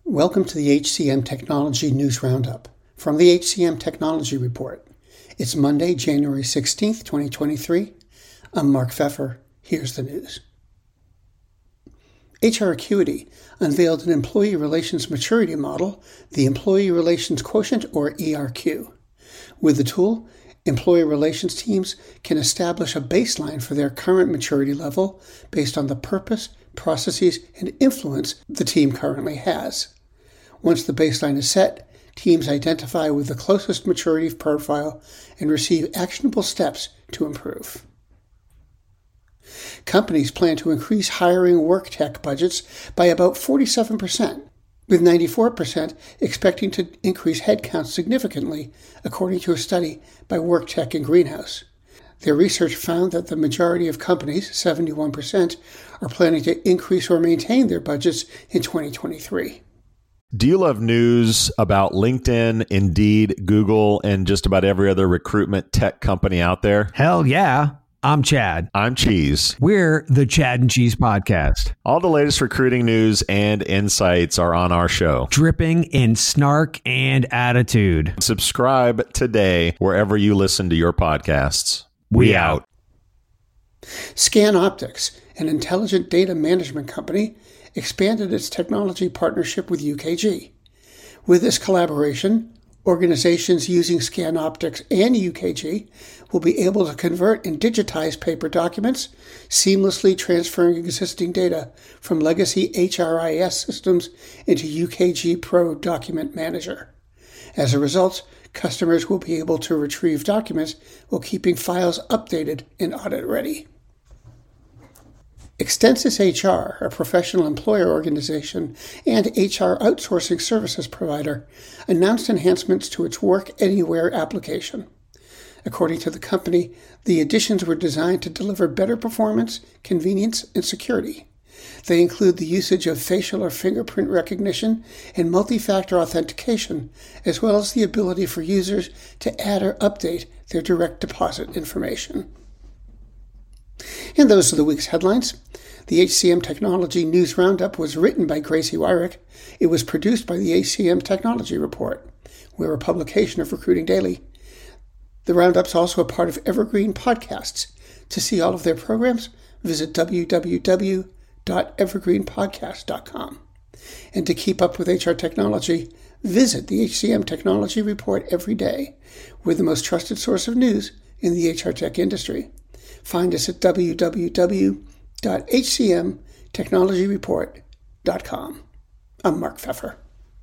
Welcome to the HCM Technology News Roundup from the HCM Technology Report. It's Monday, January 16th, 2023. I'm Mark Pfeffer. Here's the news. HR Acuity unveiled an employee relations maturity model, the Employee Relations Quotient, or ERQ. With the tool, employee relations teams can establish a baseline for their current maturity level based on the purpose, processes, and influence the team currently has. Once the baseline is set, teams identify with the closest maturity profile and receive actionable steps to improve. Companies plan to increase hiring work tech budgets by about 47%, with 94% expecting to increase headcount significantly, according to a study by WorkTech and Greenhouse. Their research found that the majority of companies, 71%, are planning to increase or maintain their budgets in 2023. Do you love news about LinkedIn, Indeed, Google, and just about every other recruitment tech company out there? Hell yeah. I'm Chad. I'm Cheese. We're the Chad and Cheese Podcast. All the latest recruiting news and insights are on our show. Dripping in snark and attitude. Subscribe today wherever you listen to your podcasts. We out. ScanOptics, an intelligent data management company, expanded its technology partnership with UKG. With this collaboration, organizations using ScanOptics and UKG will be able to convert and digitize paper documents, seamlessly transferring existing data from legacy HRIS systems into UKG Pro Document Manager. As a result, customers will be able to retrieve documents while keeping files updated and audit-ready. Extensis HR, a professional employer organization and HR outsourcing services provider, announced enhancements to its Work Anywhere application. According to the company, the additions were designed to deliver better performance, convenience, and security. They include the usage of facial or fingerprint recognition and multi-factor authentication, as well as the ability for users to add or update their direct deposit information. And those are the week's headlines. The HCM Technology News Roundup was written by Gracie Wyrick. It was produced by the HCM Technology Report. We're a publication of Recruiting Daily. The Roundup's also a part of Evergreen Podcasts. To see all of their programs, visit www.evergreenpodcast.com. And to keep up with HR technology, visit the HCM Technology Report every day. We're the most trusted source of news in the HR tech industry. Find us at www.hcmtechnologyreport.com. I'm Mark Pfeffer.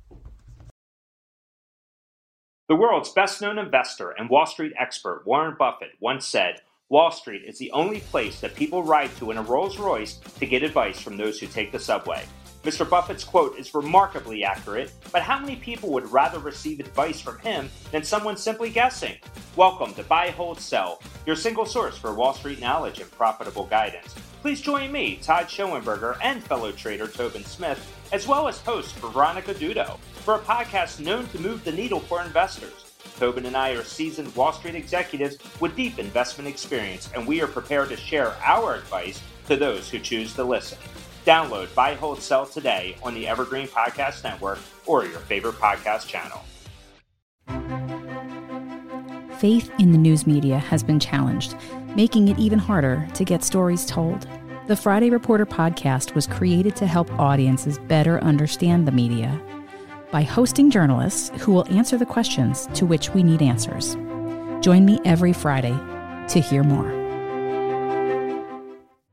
The world's best-known investor and Wall Street expert Warren Buffett once said, "Wall Street is the only place that people ride to in a Rolls-Royce to get advice from those who take the subway." Mr. Buffett's quote is remarkably accurate, but how many people would rather receive advice from him than someone simply guessing? Welcome to Buy, Hold, Sell, your single source for Wall Street knowledge and profitable guidance. Please join me, Todd Schoenberger, and fellow trader Tobin Smith, as well as host Veronica Dudo, for a podcast known to move the needle for investors. Tobin and I are seasoned Wall Street executives with deep investment experience, and we are prepared to share our advice to those who choose to listen. Download Buy, Hold, Sell today on the Evergreen Podcast Network or your favorite podcast channel. Faith in the news media has been challenged, making it even harder to get stories told. The Friday Reporter podcast was created to help audiences better understand the media by hosting journalists who will answer the questions to which we need answers. Join me every Friday to hear more.